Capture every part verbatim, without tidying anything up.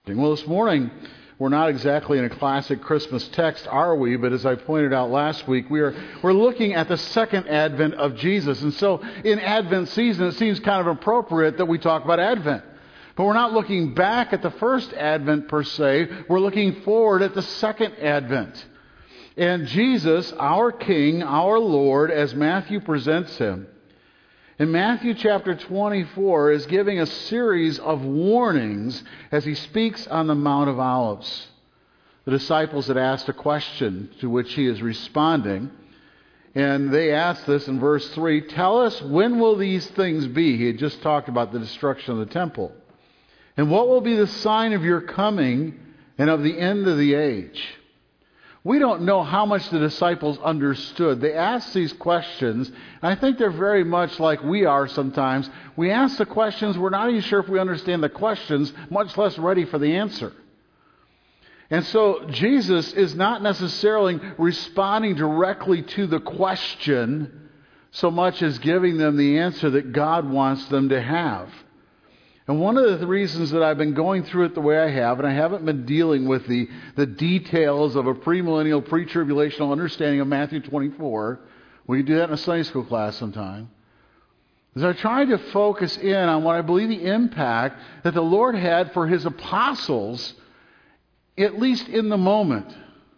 Well, this morning, we're not exactly in a classic Christmas text, are we? But as I pointed out last week, we are, we're looking at the second advent of Jesus. And so in Advent season, it seems kind of appropriate that we talk about Advent. But we're not looking back at the first Advent per se. We're looking forward at the second Advent. And Jesus, our King, our Lord, as Matthew presents him, in Matthew chapter twenty-four is giving a series of warnings as he speaks on the Mount of Olives. The disciples had asked a question to which he is responding. And they asked this in verse three, "Tell us, when will these things be?" He had just talked about the destruction of the temple. "And what will be the sign of your coming and of the end of the age?" We don't know how much the disciples understood. They asked these questions, and I think they're very much like we are sometimes. We ask the questions, we're not even sure if we understand the questions, much less ready for the answer. And so Jesus is not necessarily responding directly to the question so much as giving them the answer that God wants them to have. And one of the reasons that I've been going through it the way I have, and I haven't been dealing with the, the details of a premillennial, pre-tribulational understanding of Matthew twenty-four, we can do that in a Sunday school class sometime, is I tried to focus in on what I believe the impact that the Lord had for His apostles, at least in the moment.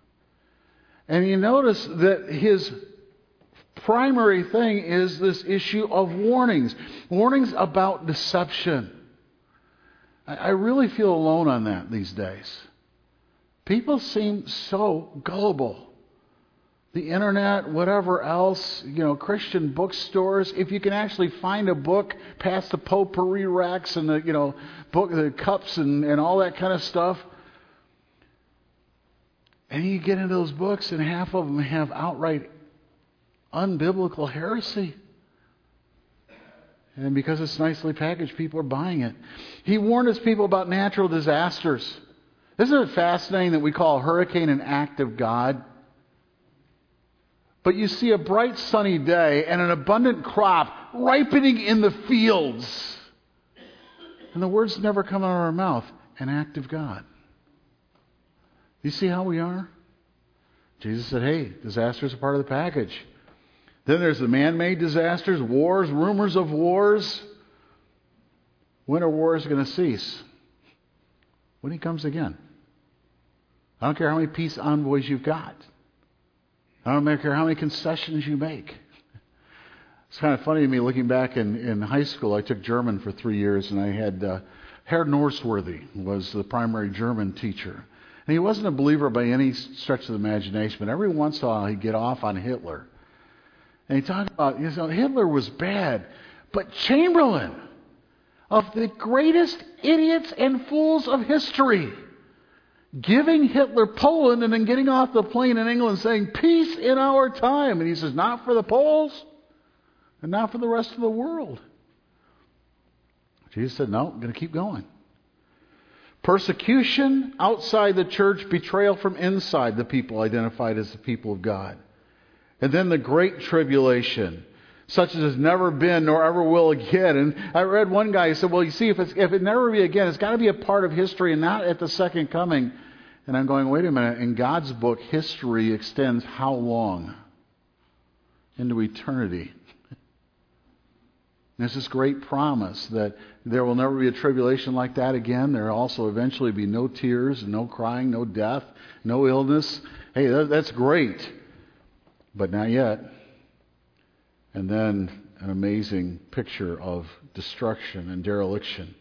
And you notice that His primary thing is this issue of warnings. Warnings about deception. I really feel alone on that these days. People seem so gullible. The internet, whatever else, you know, Christian bookstores. If you can actually find a book past the potpourri racks and the, you know, book, the cups and, and all that kind of stuff. And you get into those books and half of them have outright unbiblical heresy. And because it's nicely packaged, people are buying it. He warned his people about natural disasters. Isn't it fascinating that we call a hurricane an act of God? But you see a bright sunny day and an abundant crop ripening in the fields. And the words never come out of our mouth. An act of God. You see how we are? Jesus said, hey, disasters are part of the package. Then there's the man-made disasters, wars, rumors of wars. When are wars going to cease? When He comes again. I don't care how many peace envoys you've got. I don't care how many concessions you make. It's kind of funny to me looking back in, in high school. I took German for three years, and I had uh, Herr Norsworthy was the primary German teacher. And he wasn't a believer by any stretch of the imagination, but every once in a while he'd get off on Hitler. And he talked about, you know, Hitler was bad, but Chamberlain, of the greatest idiots and fools of history, giving Hitler Poland and then getting off the plane in England saying, peace in our time. And he says, not for the Poles and not for the rest of the world. Jesus said, no, I'm going to keep going. Persecution outside the church, betrayal from inside the people identified as the people of God. And then the Great Tribulation, such as has never been nor ever will again. And I read one guy who said, well, you see, if, it's, if it never be again, it's got to be a part of history and not at the second coming. And I'm going, wait a minute. In God's book, history extends how long? Into eternity. There's this great promise that there will never be a tribulation like that again. There will also eventually be no tears, no crying, no death, no illness. Hey, that, that's great. But not yet. And then an amazing picture of destruction and dereliction.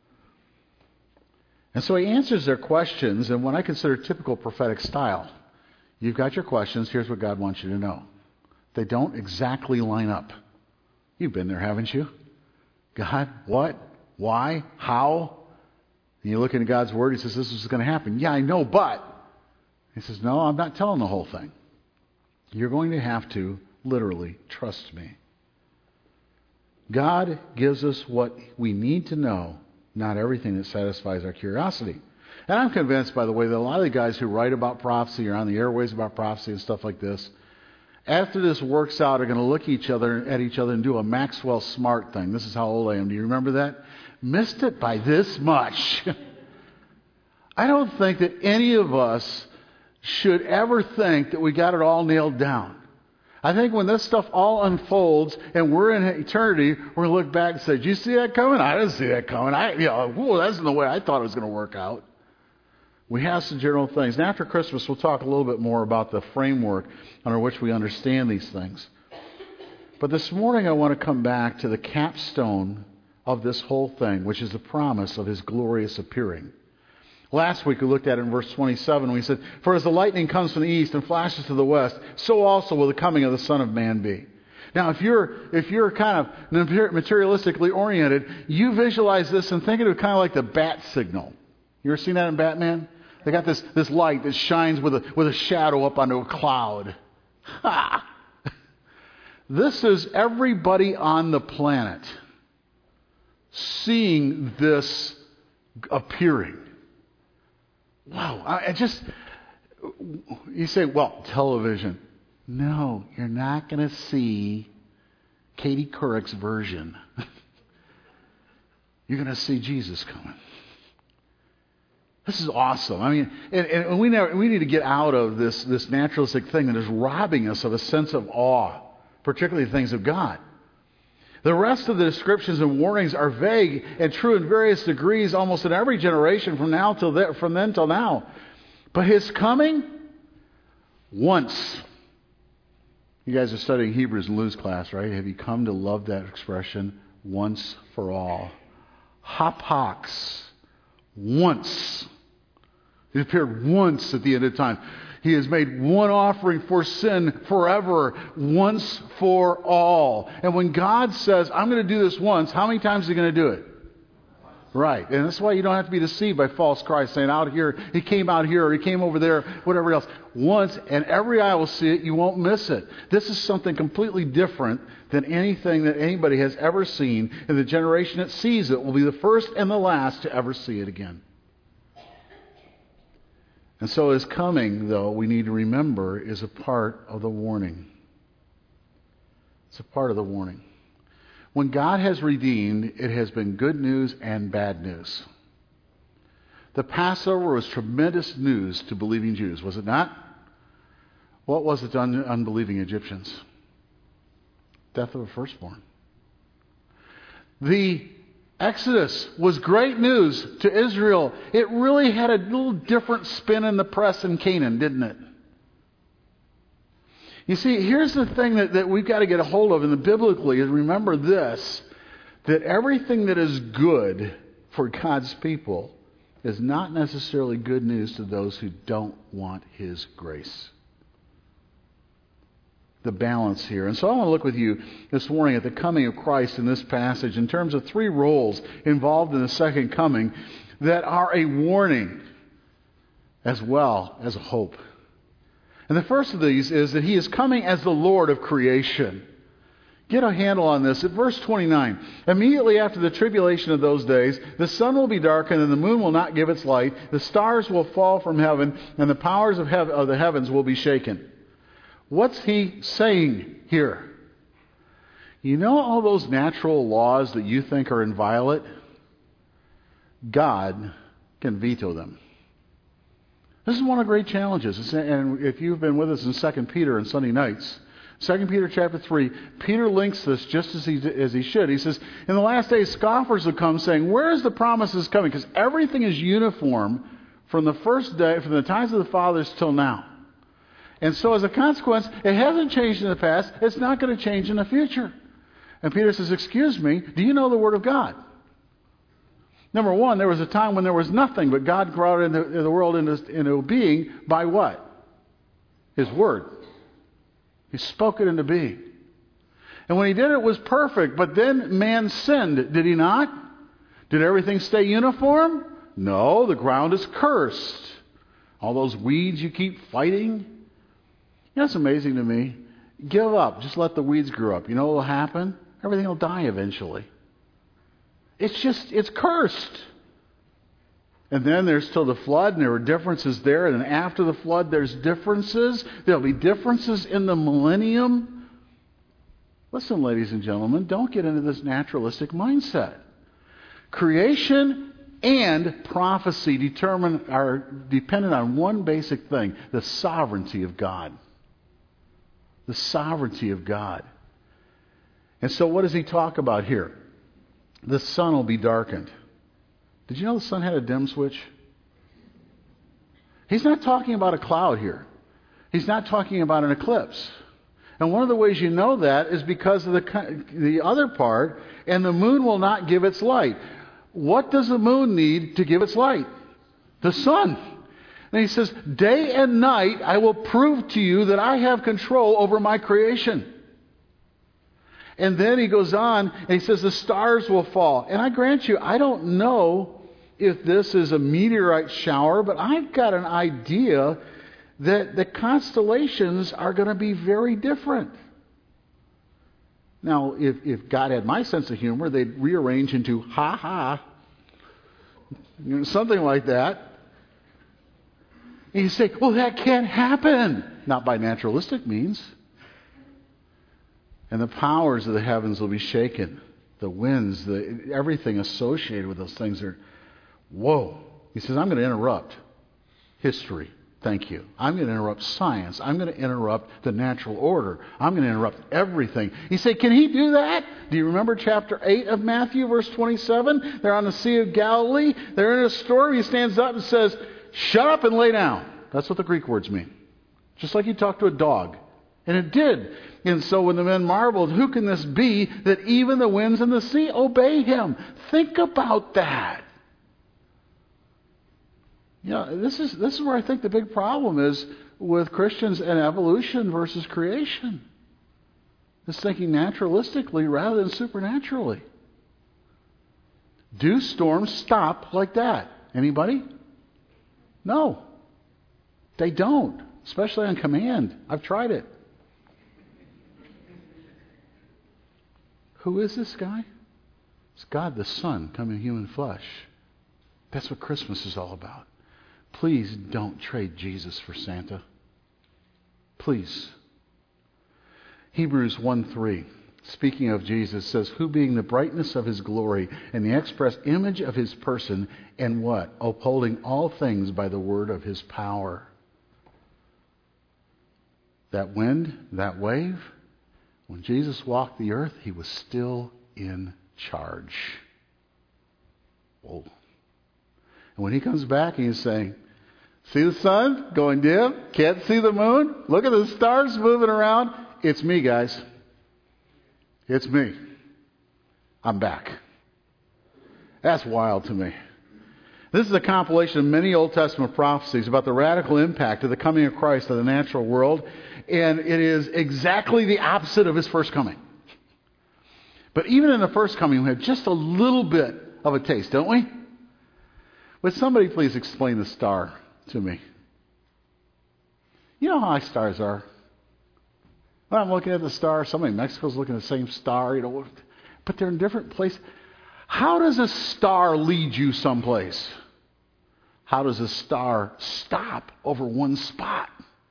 And so he answers their questions in what I consider typical prophetic style. You've got your questions, here's what God wants you to know. They don't exactly line up. You've been there, haven't you? God, what? Why? How? And you look into God's Word, He says, this is going to happen. Yeah, I know, but. He says, no, I'm not telling the whole thing. You're going to have to literally trust me. God gives us what we need to know, not everything that satisfies our curiosity. And I'm convinced, by the way, that a lot of the guys who write about prophecy or on the airways about prophecy and stuff like this, after this works out, are going to look each other at each other and do a Maxwell Smart thing. This is how old I am. Do you remember that? Missed it by this much. I don't think that any of us should ever think that we got it all nailed down. I think when this stuff all unfolds and we're in eternity, we're going to look back and say, did you see that coming? I didn't see that coming. I, you know, whoa, that's not the way I thought it was going to work out. We have some general things. And after Christmas, we'll talk a little bit more about the framework under which we understand these things. But this morning, I want to come back to the capstone of this whole thing, which is the promise of His glorious appearing. Last week we looked at it in verse twenty-seven. We said, for as the lightning comes from the east and flashes to the west, so also will the coming of the Son of Man be. Now, if you're if you're kind of materialistically oriented, you visualize this and think of it kind of like the bat signal. You ever seen that in Batman? They got this, this light that shines with a with a shadow up onto a cloud. Ha! This is everybody on the planet seeing this appearing. Wow. I just, you say, well, television. No, you're not going to see Katie Couric's version. You're going to see Jesus coming. This is awesome. I mean, and, and we never, we need to get out of this, this naturalistic thing that is robbing us of a sense of awe, particularly the things of God. The rest of the descriptions and warnings are vague and true in various degrees almost in every generation from now till then, from then till now. But His coming, once. You guys are studying Hebrews in Lou's class, right? Have you come to love that expression? Once for all. Hapax. Once. He appeared once at the end of time. He has made one offering for sin forever, once for all. And when God says, I'm going to do this once, how many times is He going to do it? Right. And that's why you don't have to be deceived by false Christ saying out here, He came out here, or He came over there, whatever else. Once, and every eye will see it, you won't miss it. This is something completely different than anything that anybody has ever seen. And the generation that sees it will be the first and the last to ever see it again. And so His coming, though, we need to remember, is a part of the warning. It's a part of the warning. When God has redeemed, it has been good news and bad news. The Passover was tremendous news to believing Jews, was it not? What was it to un- unbelieving Egyptians? Death of a firstborn. The Exodus was great news to Israel. It really had a little different spin in the press in Canaan, didn't it? You see, here's the thing that, that we've got to get a hold of in the biblically is remember this, that everything that is good for God's people is not necessarily good news to those who don't want His grace. The balance here. And so I want to look with you this morning at the coming of Christ in this passage in terms of three roles involved in the second coming that are a warning as well as a hope. And the first of these is that He is coming as the Lord of creation. Get a handle on this. At verse twenty-nine, immediately after the tribulation of those days, the sun will be darkened and the moon will not give its light. The stars will fall from heaven and the powers of, hev- of the heavens will be shaken. What's He saying here? You know all those natural laws that you think are inviolate? God can veto them. This is one of the great challenges. And if you've been with us in Second Peter and Sunday nights, Second Peter chapter three, Peter links this just as he, as he should. He says, in the last days, scoffers will come saying, where is the promises coming? Because everything is uniform from the first day, from the times of the fathers till now. And so as a consequence, it hasn't changed in the past. It's not going to change in the future. And Peter says, excuse me, do you know the Word of God? Number one, there was a time when there was nothing, but God brought into the world into, into being by what? His Word. He spoke it into being. And when He did it, it was perfect. But then man sinned, did he not? Did everything stay uniform? No, the ground is cursed. All those weeds you keep fighting. You know what's amazing to me? Give up. Just let the weeds grow up. You know what will happen? Everything will die eventually. It's just, it's cursed. And then there's still the flood, and there were differences there. And then after the flood, there's differences. There'll be differences in the millennium. Listen, ladies and gentlemen, don't get into this naturalistic mindset. Creation and prophecy determine are dependent on one basic thing: the sovereignty of God. The sovereignty of God. And so what does he talk about here? The sun will be darkened. Did you know the sun had a dim switch? He's not talking about a cloud here. He's not talking about an eclipse. And one of the ways you know that is because of the, the other part, and the moon will not give its light. What does the moon need to give its light? The sun. And he says, day and night I will prove to you that I have control over my creation. And then he goes on and he says the stars will fall. And I grant you, I don't know if this is a meteorite shower, but I've got an idea that the constellations are going to be very different. Now, if, if God had my sense of humor, they'd rearrange into ha ha, you know, something like that. And you say, well, that can't happen. Not by naturalistic means. And the powers of the heavens will be shaken. The winds, the everything associated with those things are, whoa. He says, I'm going to interrupt history. Thank you. I'm going to interrupt science. I'm going to interrupt the natural order. I'm going to interrupt everything. You say, can he do that? Do you remember chapter eight of Matthew, verse twenty-seven? They're on the Sea of Galilee. They're in a storm. He stands up and says, shut up and lay down. That's what the Greek words mean. Just like you talk to a dog. And it did. And so when the men marveled, who can this be that even the winds and the sea obey him? Think about that. You know, this is this is where I think the big problem is with Christians and evolution versus creation. It's thinking naturalistically rather than supernaturally. Do storms stop like that? Anybody? No. They don't. Especially on command. I've tried it. Who is this guy? It's God the Son come in human flesh. That's what Christmas is all about. Please don't trade Jesus for Santa. Please. Hebrews one three, speaking of Jesus, says, who being the brightness of his glory and the express image of his person, and what? Upholding all things by the word of his power. That wind, that wave, when Jesus walked the earth, he was still in charge. Whoa. And when he comes back and he's saying, see the sun going dim? Can't see the moon? Look at the stars moving around. It's me, guys. It's me. I'm back. That's wild to me. This is a compilation of many Old Testament prophecies about the radical impact of the coming of Christ on the natural world. And it is exactly the opposite of his first coming. But even in the first coming, we have just a little bit of a taste, don't we? Would somebody please explain the star to me? You know how high stars are. When I'm looking at the star, somebody in Mexico's looking at the same star, you know, but they're in different places. How does a star lead you someplace? How does a star stop over one spot?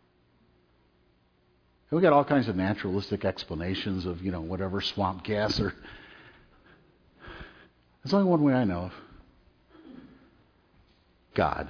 And we got all kinds of naturalistic explanations of, you know, whatever swamp gas or. There's only one way I know of. God.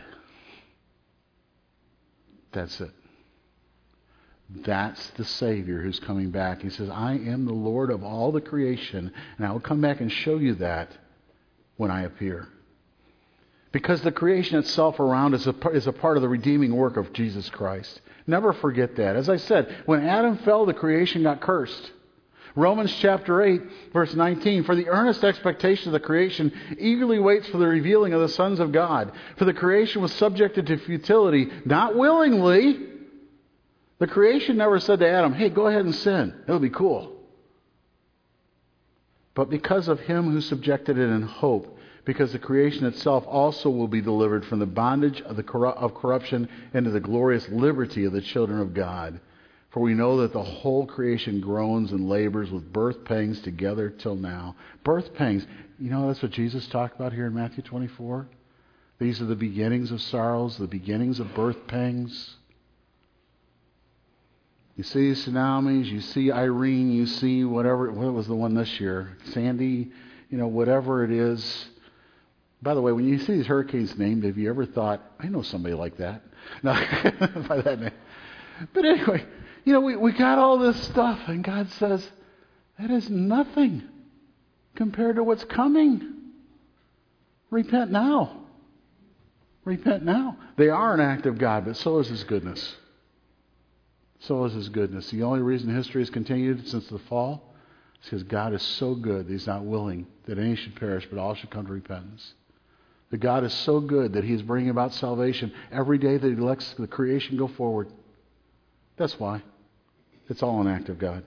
That's it. That's the Savior who's coming back. He says, I am the Lord of all the creation, and I will come back and show you that when I appear. Because the creation itself around us is a part of the redeeming work of Jesus Christ. Never forget that. As I said, when Adam fell, the creation got cursed. Romans chapter eight, verse nineteen, for the earnest expectation of the creation eagerly waits for the revealing of the sons of God. For the creation was subjected to futility, not willingly. The creation never said to Adam, hey, go ahead and sin. It'll be cool. But because of him who subjected it in hope, because the creation itself also will be delivered from the bondage of, the corru- of corruption into the glorious liberty of the children of God. For we know that the whole creation groans and labors with birth pangs together till now. Birth pangs. You know, that's what Jesus talked about here in Matthew twenty-four. These are the beginnings of sorrows, the beginnings of birth pangs. You see tsunamis, you see Irene, you see whatever, what was the one this year? Sandy, you know, whatever it is. By the way, when you see these hurricanes named, have you ever thought, I know somebody like that? No, by that name. But anyway, you know, we, we got all this stuff, and God says, that is nothing compared to what's coming. Repent now. Repent now. They are an act of God, but so is His goodness. So is His goodness. The only reason history has continued since the fall is because God is so good that He's not willing that any should perish, but all should come to repentance. That God is so good that He is bringing about salvation every day that He lets the creation go forward. That's why. It's all an act of God.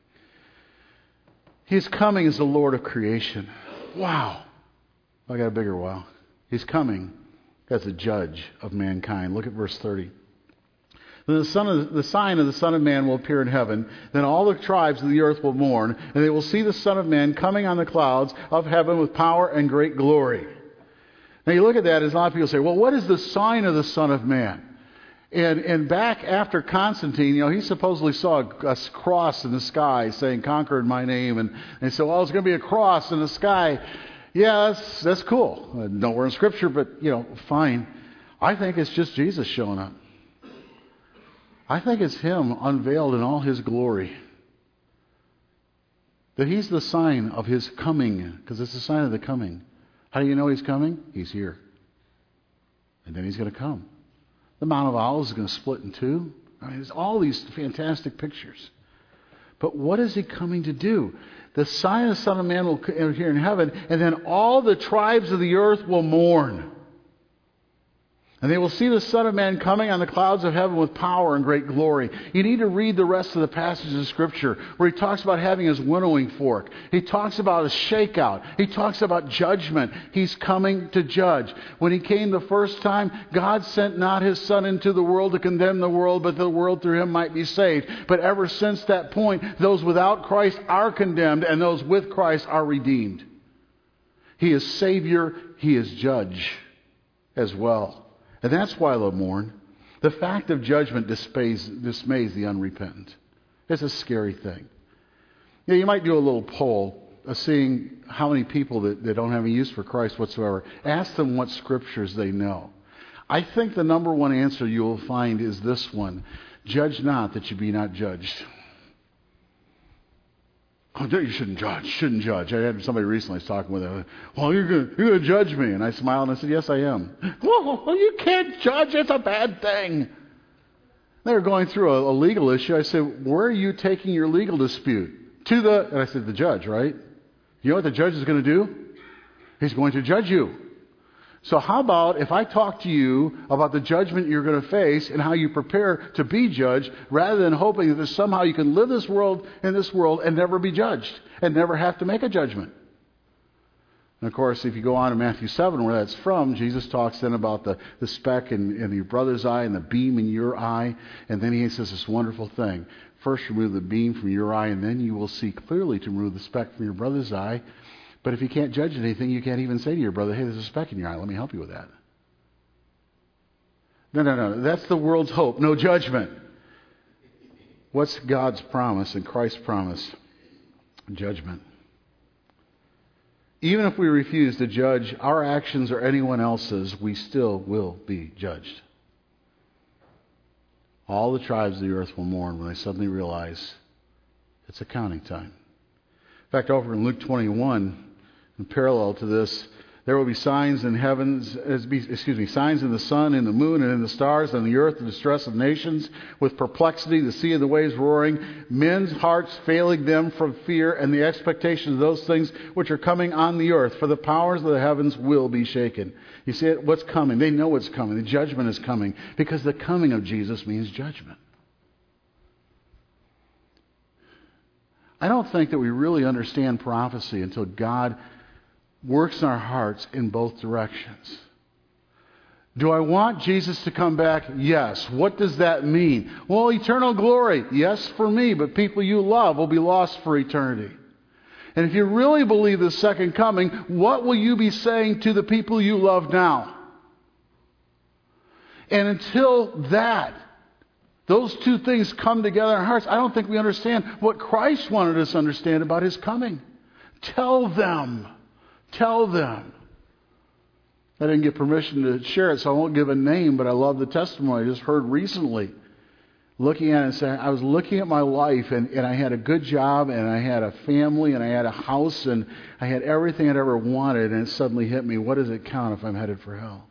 He's coming as the Lord of creation. Wow. I got a bigger wow. He's coming as a judge of mankind. Look at verse thirty. Then the, son of, the sign of the Son of Man will appear in heaven. Then all the tribes of the earth will mourn, and they will see the Son of Man coming on the clouds of heaven with power and great glory. Now you look at that, as a lot of people say, well, what is the sign of the Son of Man? And, and back after Constantine, you know, he supposedly saw a, a cross in the sky saying, "Conquer in my name." And, and he said, well, it's going to be a cross in the sky. Yeah, that's, that's cool. Uh, nowhere in Scripture, but, you know, fine. I think it's just Jesus showing up. I think it's Him unveiled in all His glory. That He's the sign of His coming, because it's the sign of the coming. How do you know He's coming? He's here. And then He's going to come. The Mount of Olives is going to split in two. I mean, there's all these fantastic pictures. But what is He coming to do? The sign of the Son of Man will appear in heaven, and then all the tribes of the earth will mourn. And they will see the Son of Man coming on the clouds of heaven with power and great glory. You need to read the rest of the passages of Scripture where He talks about having His winnowing fork. He talks about a shakeout. He talks about judgment. He's coming to judge. When He came the first time, God sent not His Son into the world to condemn the world, but the world through Him might be saved. But ever since that point, those without Christ are condemned, and those with Christ are redeemed. He is Savior. He is Judge as well. And that's why they'll mourn. The fact of judgment dismays, dismays the unrepentant. It's a scary thing. You know, you might do a little poll of seeing how many people that, that don't have any use for Christ whatsoever. Ask them what scriptures they know. I think the number one answer you will find is this one. Judge not that you be not judged. Oh, you shouldn't judge. Shouldn't judge. I had somebody recently I was talking with them. Well, you're going you're going to judge me, and I smiled and I said, "Yes, I am." Well, you can't judge. It's a bad thing. They were going through a, a legal issue. I said, "Where are you taking your legal dispute?" To the and I said, "The judge, right? You know what the judge is going to do? He's going to judge you. So how about if I talk to you about the judgment you're going to face and how you prepare to be judged, rather than hoping that somehow you can live this world in this world and never be judged and never have to make a judgment." And of course, if you go on to Matthew seven, where that's from, Jesus talks then about the, the speck in, in your brother's eye and the beam in your eye. And then He says this wonderful thing. First remove the beam from your eye, and then you will see clearly to remove the speck from your brother's eye. But if you can't judge anything, you can't even say to your brother, "Hey, there's a speck in your eye. Let me help you with that." No, no, no. That's the world's hope. No judgment. What's God's promise and Christ's promise? Judgment. Even if we refuse to judge our actions or anyone else's, we still will be judged. All the tribes of the earth will mourn when they suddenly realize it's accounting time. In fact, over in Luke twenty-one, in parallel to this, there will be signs in heavens, excuse me, signs in the sun, in the moon, and in the stars, and the earth, the distress of nations, with perplexity, the sea and the waves roaring, men's hearts failing them from fear and the expectation of those things which are coming on the earth. For the powers of the heavens will be shaken. You see what's coming? They know what's coming. The judgment is coming, because the coming of Jesus means judgment. I don't think that we really understand prophecy until God works in our hearts in both directions. Do I want Jesus to come back? Yes. What does that mean? Well, eternal glory. Yes, for me, but people you love will be lost for eternity. And if you really believe the second coming, what will you be saying to the people you love now? And until that, those two things come together in our hearts, I don't think we understand what Christ wanted us to understand about His coming. Tell them. Tell them. I didn't get permission to share it, so I won't give a name, but I love the testimony I just heard recently. Looking at it and saying, I was looking at my life, and, and I had a good job, and I had a family, and I had a house, and I had everything I'd ever wanted, and it suddenly hit me, what does it count if I'm headed for hell?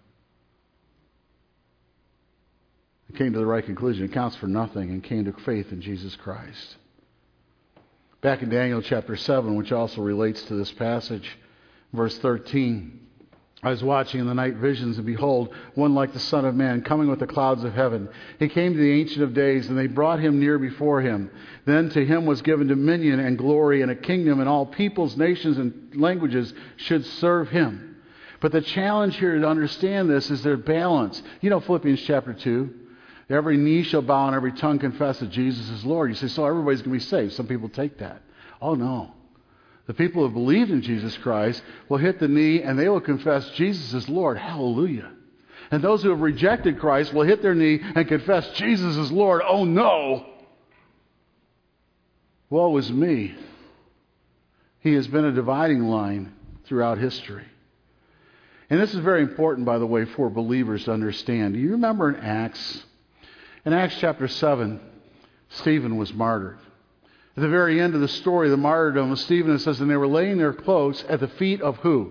I came to the right conclusion. It counts for nothing, and came to faith in Jesus Christ. Back in Daniel chapter seven, which also relates to this passage, verse thirteen, I was watching in the night visions, and behold, one like the Son of Man, coming with the clouds of heaven. He came to the Ancient of Days, and they brought him near before him. Then to him was given dominion and glory and a kingdom, and all peoples, nations, and languages should serve him. But the challenge here to understand this is their balance. You know Philippians chapter two. Every knee shall bow and every tongue confess that Jesus is Lord. You say, so everybody's going to be saved. Some people take that. Oh, no. The people who have believed in Jesus Christ will hit the knee and they will confess Jesus is Lord. Hallelujah. And those who have rejected Christ will hit their knee and confess Jesus is Lord. Oh no. Woe is me. He has been a dividing line throughout history. And this is very important, by the way, for believers to understand. Do you remember in Acts? In Acts chapter seven, Stephen was martyred. At the very end of the story, the martyrdom of Stephen, it says, and they were laying their cloaks at the feet of who?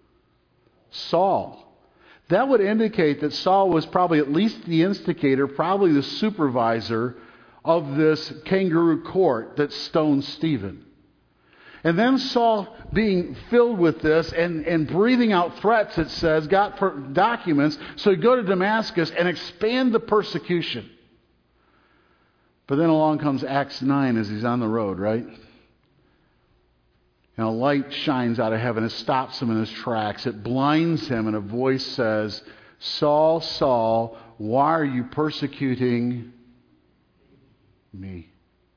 Saul. That would indicate that Saul was probably at least the instigator, probably the supervisor of this kangaroo court that stoned Stephen. And then Saul, being filled with this and, and breathing out threats, it says, got per- documents, so he'd go to Damascus and expand the persecution. But then along comes Acts nine as he's on the road, right? And a light shines out of heaven. It stops him in his tracks. It blinds him, and a voice says, Saul, Saul, why are you persecuting me?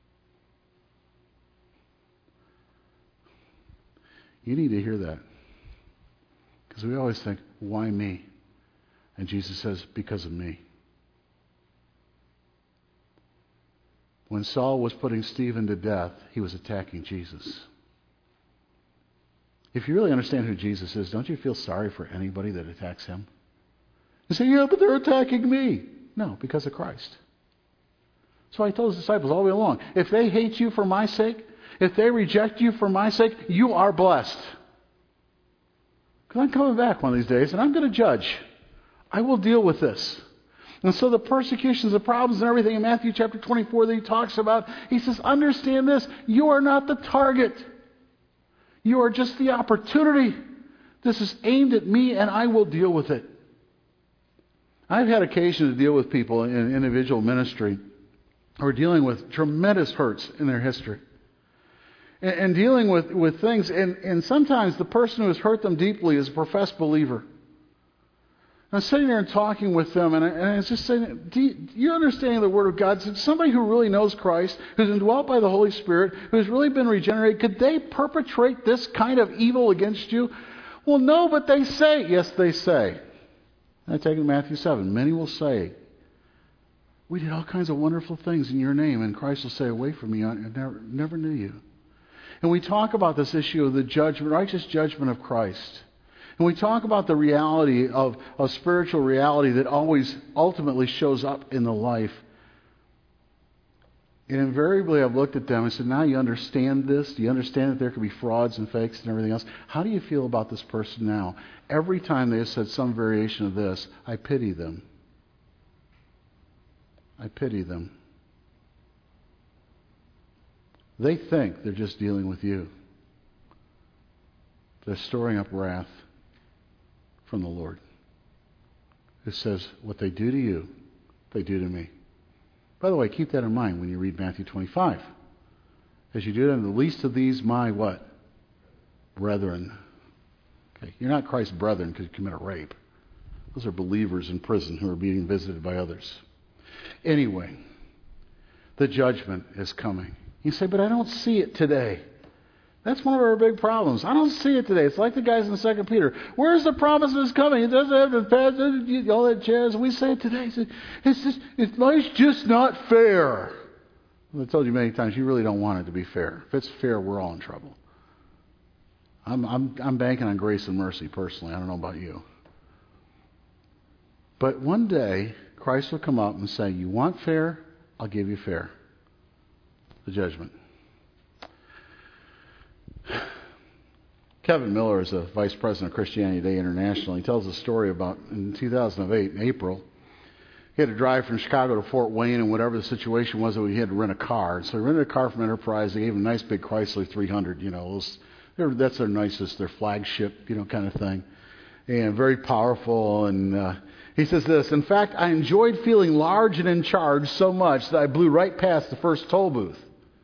You need to hear that. Because we always think, why me? And Jesus says, because of me. When Saul was putting Stephen to death, he was attacking Jesus. If you really understand who Jesus is, don't you feel sorry for anybody that attacks him? You say, yeah, but they're attacking me. No, because of Christ. So I told his disciples all the way along, if they hate you for my sake, if they reject you for my sake, you are blessed. Because I'm coming back one of these days, and I'm going to judge. I will deal with this. And so the persecutions, the problems, and everything in Matthew chapter twenty-four that he talks about, he says, understand this, you are not the target. You are just the opportunity. This is aimed at me, and I will deal with it. I've had occasion to deal with people in individual ministry who are dealing with tremendous hurts in their history. And, and dealing with, with things, and, and sometimes the person who has hurt them deeply is a professed believer. I'm sitting there and talking with them, and I, and I was just saying, do you, do you understand the Word of God? Somebody who really knows Christ, who's indwelt by the Holy Spirit, who's really been regenerated, could they perpetrate this kind of evil against you? Well, no, but they say. Yes, they say. And I take it to Matthew seven. Many will say, we did all kinds of wonderful things in your name, and Christ will say, away from me, I never, never knew you. And we talk about this issue of the judgment, righteous judgment of Christ. And we talk about the reality of, of spiritual reality that always ultimately shows up in the life. And invariably I've looked at them and said, now you understand this? Do you understand that there could be frauds and fakes and everything else? How do you feel about this person now? Every time they have said some variation of this, I pity them. I pity them. They think they're just dealing with you. They're storing up wrath from the Lord. It says, what they do to you, they do to me. By the way, keep that in mind when you read Matthew twenty-five. As you do to the least of these, my what? Brethren. Okay, you're not Christ's brethren because you commit a rape. Those are believers in prison who are being visited by others. Anyway, the judgment is coming. You say, but I don't see it today. That's one of our big problems. I don't see it today. It's like the guys in Second Peter. Where's the promises coming? It doesn't have to pass all that jazz. We say it today. It's just, it's life's just not fair. Well, I told you many times, you really don't want it to be fair. If it's fair, we're all in trouble. I'm, I'm, I'm banking on grace and mercy personally. I don't know about you. But one day, Christ will come up and say, you want fair? I'll give you fair. The judgment. Kevin Miller is a vice president of Christianity Today International. He tells a story about in two thousand eight, in April, he had to drive from Chicago to Fort Wayne, and whatever the situation was, he had to rent a car. So he rented a car from Enterprise. They gave him a nice big Chrysler three hundred. You know, those, that's their nicest, their flagship, you know, kind of thing. And very powerful. And uh, he says this, in fact, I enjoyed feeling large and in charge so much that I blew right past the first toll booth.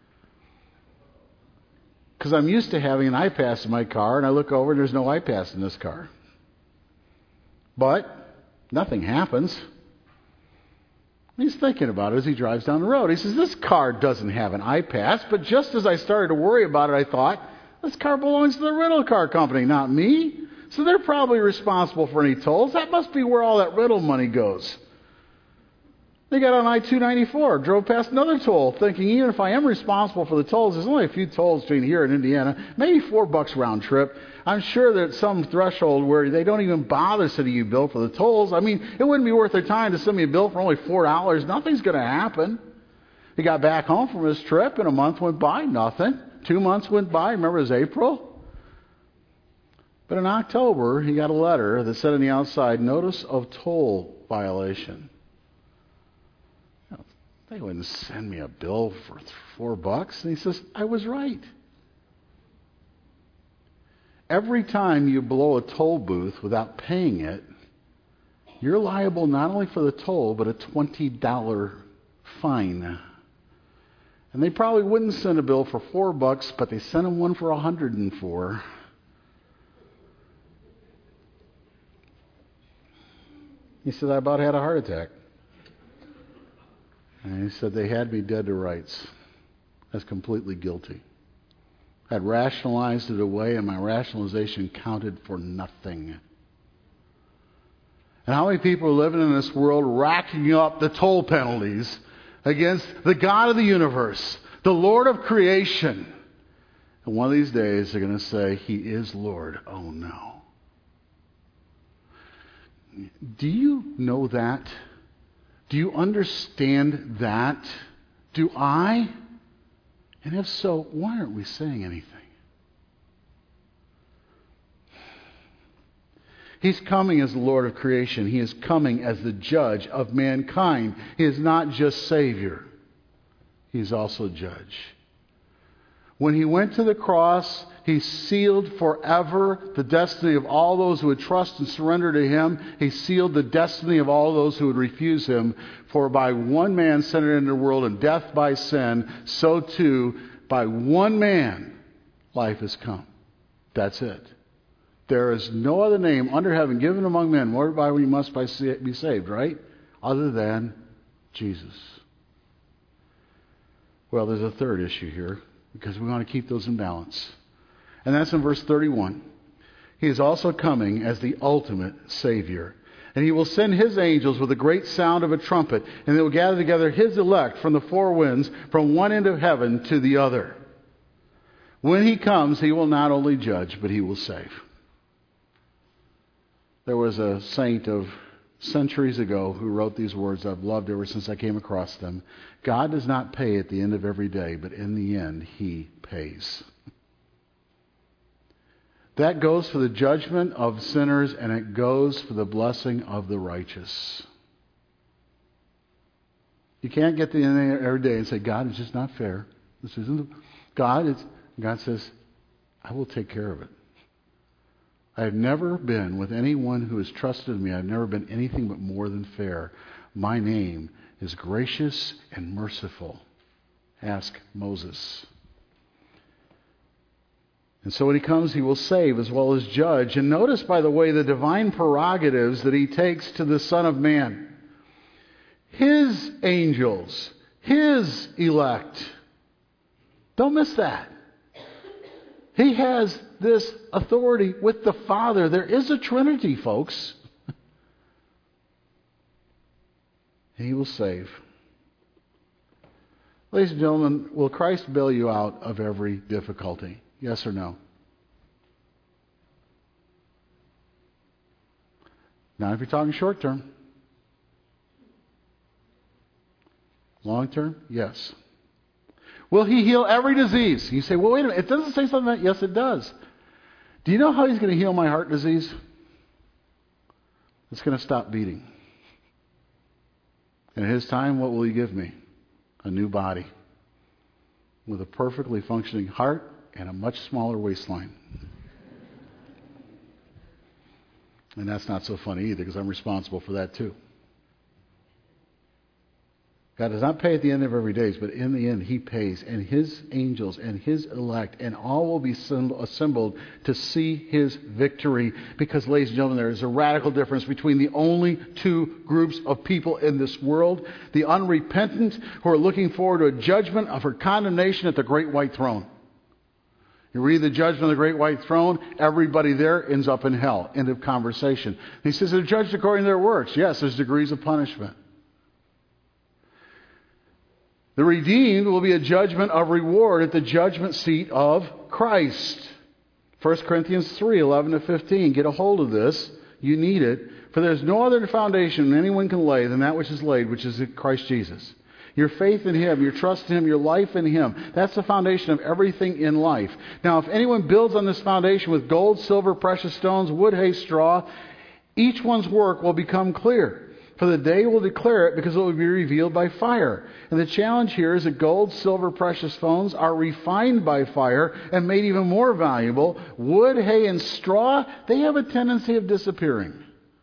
Because I'm used to having an iPass in my car, and I look over and there's no iPass in this car. But nothing happens. He's thinking about it as he drives down the road. He says, this car doesn't have an iPass, but just as I started to worry about it, I thought, this car belongs to the rental car company, not me. So they're probably responsible for any tolls. That must be where all that rental money goes. They got on I two ninety-four, drove past another toll, thinking even if I am responsible for the tolls, there's only a few tolls between here and Indiana, maybe four bucks round trip. I'm sure there's some threshold where they don't even bother sending you a bill for the tolls. I mean, it wouldn't be worth their time to send me a bill for only four dollars. Nothing's going to happen. He got back home from his trip, and a month went by, nothing. Two months went by, remember it was April? But in October, he got a letter that said on the outside, notice of toll violation. They wouldn't send me a bill for four bucks. And he says, I was right. Every time you blow a toll booth without paying it, you're liable not only for the toll, but a twenty dollars fine. And they probably wouldn't send a bill for four bucks, but they sent him one for a hundred and four. He said, I about had a heart attack. And he said, they had me dead to rights. I was completely guilty. I'd rationalized it away, and my rationalization counted for nothing. And how many people are living in this world racking up the toll penalties against the God of the universe, the Lord of creation? And one of these days they're going to say, He is Lord. Oh no. Do you know that? Do you understand that? Do I? And if so, why aren't we saying anything? He's coming as the Lord of creation. He is coming as the judge of mankind. He is not just Savior. He is also judge. When He went to the cross, He sealed forever the destiny of all those who would trust and surrender to Him. He sealed the destiny of all those who would refuse Him. For by one man sent it into the world, and death by sin, so too by one man life has come. That's it. There is no other name under heaven given among men whereby we must be saved, right? Other than Jesus. Well, there's a third issue here, because we want to keep those in balance. And that's in verse thirty-one. He is also coming as the ultimate Savior. And He will send His angels with a great sound of a trumpet, and they will gather together His elect from the four winds, from one end of heaven to the other. When He comes, He will not only judge, but He will save. There was a saint of centuries ago who wrote these words I've loved ever since I came across them. God does not pay at the end of every day, but in the end, He pays. That goes for the judgment of sinners, and it goes for the blessing of the righteous. You can't get to the end of every day and say, God, it's just not fair. This isn't the... God. It's... God says, I will take care of it. I have never been with anyone who has trusted me. I've never been anything but more than fair. My name is gracious and merciful. Ask Moses. And so when He comes, He will save as well as judge. And notice, by the way, the divine prerogatives that He takes to the Son of Man. His angels, His elect. Don't miss that. He has this authority with the Father. There is a Trinity, folks. He will save. Ladies and gentlemen, will Christ bail you out of every difficulty? Yes or no? Not if you're talking short term. Long term? Yes. Will he heal every disease? You say, well, wait a minute. It doesn't say something like that. Yes, it does. Do you know how he's going to heal my heart disease? It's going to stop beating. And at his time, what will he give me? A new body with a perfectly functioning heart and a much smaller waistline. And that's not so funny either, because I'm responsible for that too. God does not pay at the end of every day, but in the end he pays, and his angels and his elect and all will be assembled to see his victory. Because, ladies and gentlemen, there is a radical difference between the only two groups of people in this world: the unrepentant, who are looking forward to a judgment of her condemnation at the great white throne. You read the judgment of the great white throne, everybody there ends up in hell. End of conversation. He says they're judged according to their works. Yes, there's degrees of punishment. The redeemed will be a judgment of reward at the judgment seat of Christ. First Corinthians three, eleven to fifteen. Get a hold of this. You need it. For there is no other foundation anyone can lay than that which is laid, which is in Christ Jesus. Your faith in him, your trust in him, your life in him. That's the foundation of everything in life. Now, if anyone builds on this foundation with gold, silver, precious stones, wood, hay, straw, each one's work will become clear. For the day will declare it, because it will be revealed by fire. And the challenge here is that gold, silver, precious stones are refined by fire and made even more valuable. Wood, hay, and straw, they have a tendency of disappearing.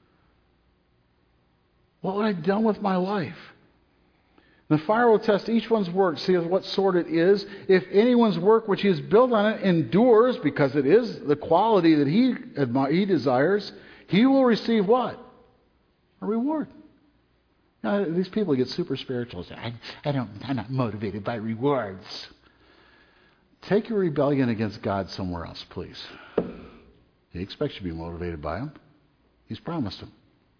What would I have done with my life? The fire will test each one's work, see what sort it is. If anyone's work which he has built on it endures, because it is the quality that he, he desires, he will receive what? A reward. Now, these people get super spiritual. Say, I, I don't, I'm not motivated by rewards. Take your rebellion against God somewhere else, please. He expects you to be motivated by him. He's promised him.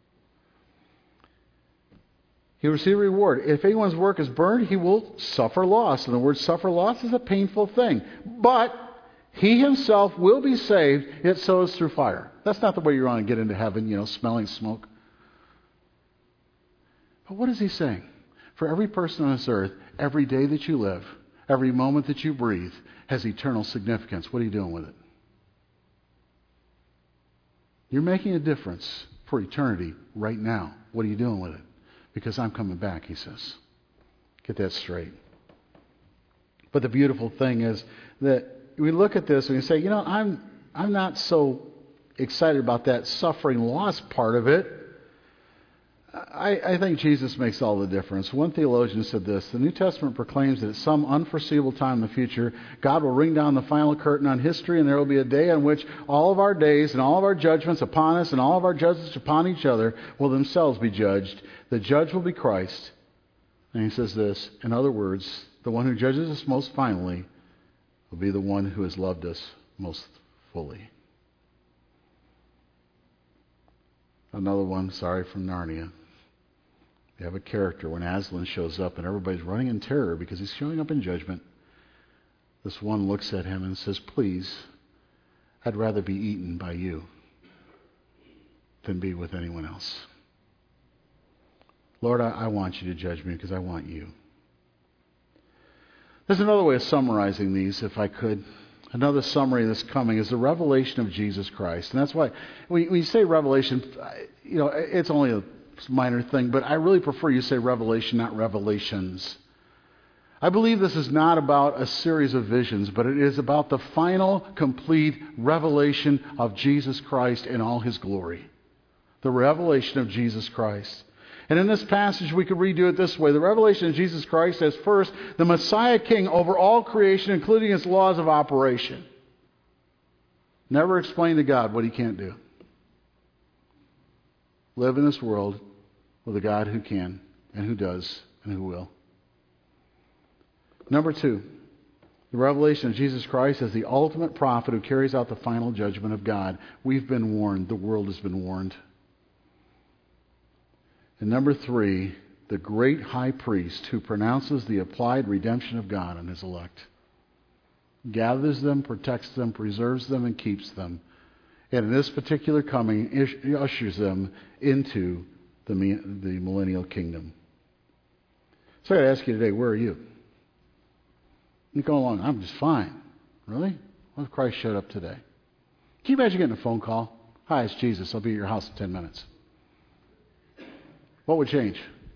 He will receive a reward. If anyone's work is burned, he will suffer loss. And the word suffer loss is a painful thing. But he himself will be saved, yet so is through fire. That's not the way you're going to get into heaven, you know, smelling smoke. But what is he saying? For every person on this earth, every day that you live, every moment that you breathe, has eternal significance. What are you doing with it? You're making a difference for eternity right now. What are you doing with it? Because I'm coming back, he says. Get that straight. But the beautiful thing is that we look at this and we say, you know, I'm I'm not so excited about that suffering loss part of it. I, I think Jesus makes all the difference. One theologian said this: the New Testament proclaims that at some unforeseeable time in the future, God will ring down the final curtain on history, and there will be a day on which all of our days and all of our judgments upon us and all of our judgments upon each other will themselves be judged. The judge will be Christ. And he says this: in other words, the one who judges us most finally will be the one who has loved us most fully. Another one, sorry, from Narnia. You have a character when Aslan shows up and everybody's running in terror because he's showing up in judgment. This one looks at him and says, please, I'd rather be eaten by you than be with anyone else. Lord, I, I want you to judge me because I want you. There's another way of summarizing these, if I could. Another summary that's coming is the revelation of Jesus Christ. And that's why when you say revelation, you know, it's only a minor thing, but I really prefer you say revelation, not revelations. I believe this is not about a series of visions, but it is about the final, complete revelation of Jesus Christ in all his glory. The revelation of Jesus Christ. And in this passage, we could redo it this way. The revelation of Jesus Christ as first, the Messiah King over all creation, including its laws of operation. Never explain to God what he can't do. Live in this world with a God who can, and who does, and who will. Number two, the revelation of Jesus Christ as the ultimate prophet who carries out the final judgment of God. We've been warned. The world has been warned. And number three, the great high priest who pronounces the applied redemption of God on his elect. Gathers them, protects them, preserves them, and keeps them. And in this particular coming, ushers them into the, the millennial kingdom. So I got to ask you today, where are you? You go along, I'm just fine. Really? What if Christ showed up today? Can you imagine getting a phone call? Hi, it's Jesus. I'll be at your house in ten minutes. What would change?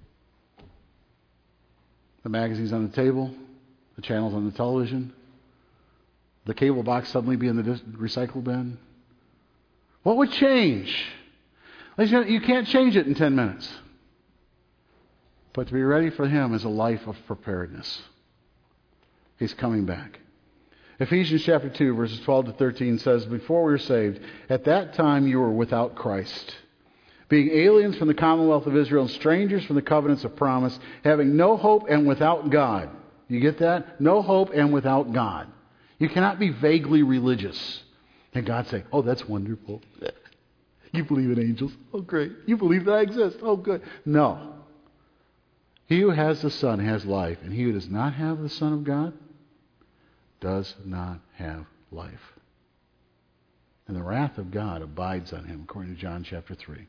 The magazines on the table? The channels on the television? The cable box suddenly be in the dis- recycle bin? What would change? You can't change it in ten minutes. But to be ready for Him is a life of preparedness. He's coming back. Ephesians chapter two, verses twelve to thirteen says, before we were saved, at that time you were without Christ, being aliens from the commonwealth of Israel and strangers from the covenants of promise, having no hope and without God. You get that? No hope and without God. You cannot be vaguely religious. And God say, oh, that's wonderful. You believe in angels? Oh, great. You believe that I exist? Oh, good. No. He who has the Son has life, and he who does not have the Son of God does not have life. And the wrath of God abides on him, according to John chapter three.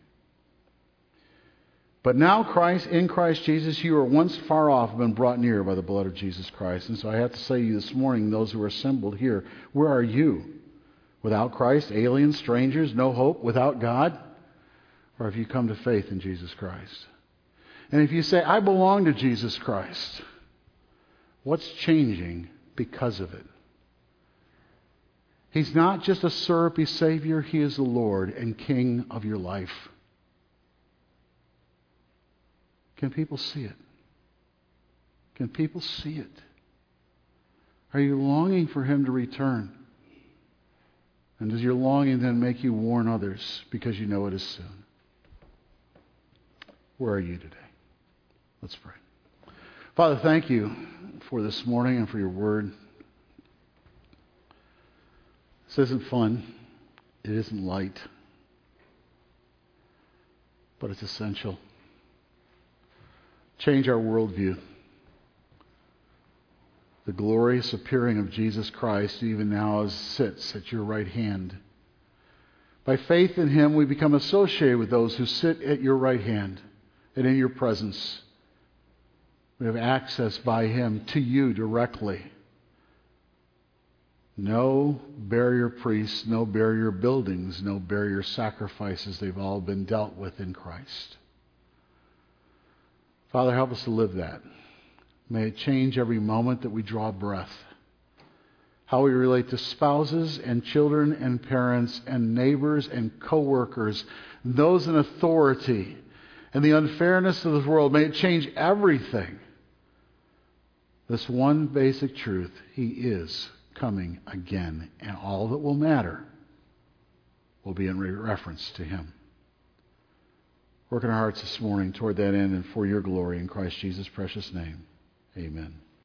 But now Christ, in Christ Jesus, you were once far off, have been brought near by the blood of Jesus Christ. And so I have to say to you this morning, those who are assembled here, where are you? Without Christ, aliens, strangers, no hope, without God? Or have you come to faith in Jesus Christ? And if you say, I belong to Jesus Christ, what's changing because of it? He's not just a syrupy Savior. He is the Lord and King of your life. Can people see it? Can people see it? Are you longing for Him to return? And does your longing then make you warn others because you know it is soon? Where are you today? Let's pray. Father, thank you for this morning and for your word. This isn't fun. It isn't light. But it's essential. Change our worldview. The glorious appearing of Jesus Christ even now as sits at your right hand. By faith in Him, we become associated with those who sit at your right hand and in your presence. We have access by Him to you directly. No barrier priests, no barrier buildings, no barrier sacrifices. They've all been dealt with in Christ. Father, help us to live that. May it change every moment that we draw breath. How we relate to spouses and children and parents and neighbors and co-workers, those in authority, and the unfairness of this world. May it change everything. This one basic truth: He is coming again, and all that will matter will be in reference to Him. Work in our hearts this morning toward that end and for your glory in Christ Jesus' precious name. Amen.